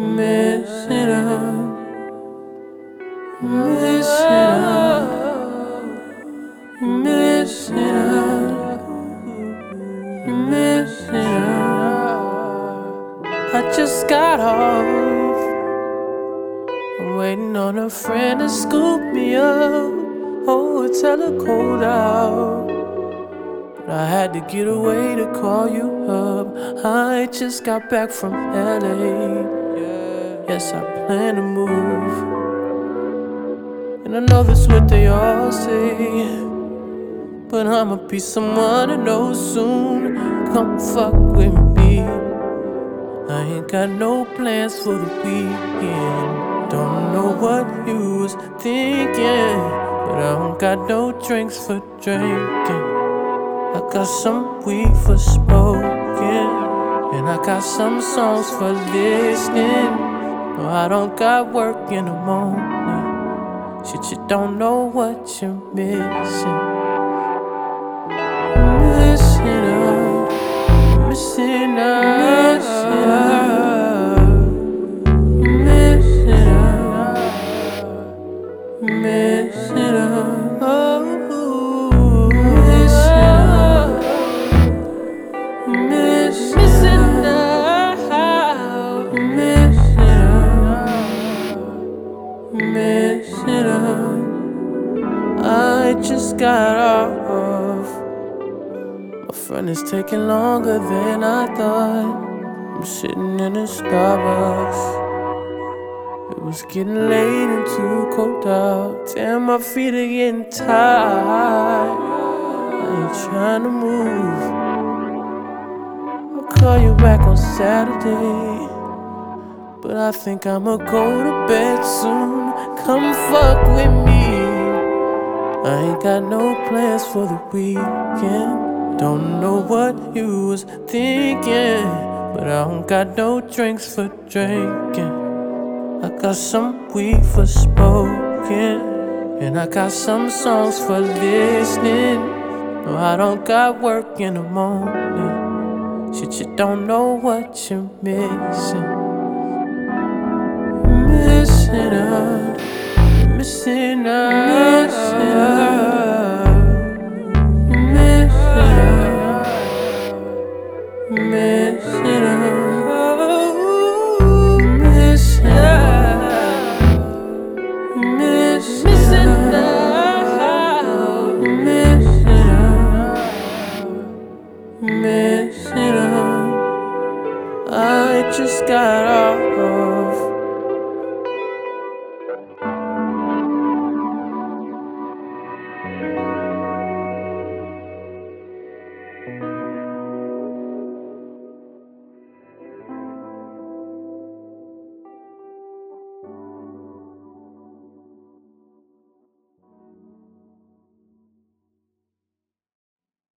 missing out, missing out, missing out, missing out. I just got off. I'm waiting on a friend to scoop me up. Oh, it's hella cold out, but I had to get away to call you up. I just got back from LA. Yes, I plan to move, and I know that's what they all say, but I'ma be someone to know soon. Come fuck with me. I ain't got no plans for the weekend. Don't know what you was thinking, but I don't got no drinks for drinking. I got some weed for smoking, and I got some songs for listening. No, I don't got work in the morning. Shit, you don't know what you're missing. Missing out, missing out, missing out, missing out, oh, missing out, missing out, missing out, missing out. I just got off. My friend is taking longer than I thought. I'm sitting in a Starbucks. It was getting late and too cold out. Damn, my feet are getting tired. I ain't trying to move. I'll call you back on Saturday, but I think I'ma go to bed soon. Come fuck with me. I ain't got no plans for the weekend. Don't know what you was thinking, but I don't got no drinks for drinking. I got some weed for smoking, and I got some songs for listening. No, I don't got work in the morning. Shit, you don't know what you're missing. Missing out, missing out, missing out, missing out, missing out, missing out, missing out, missing out, missing out. I just got off.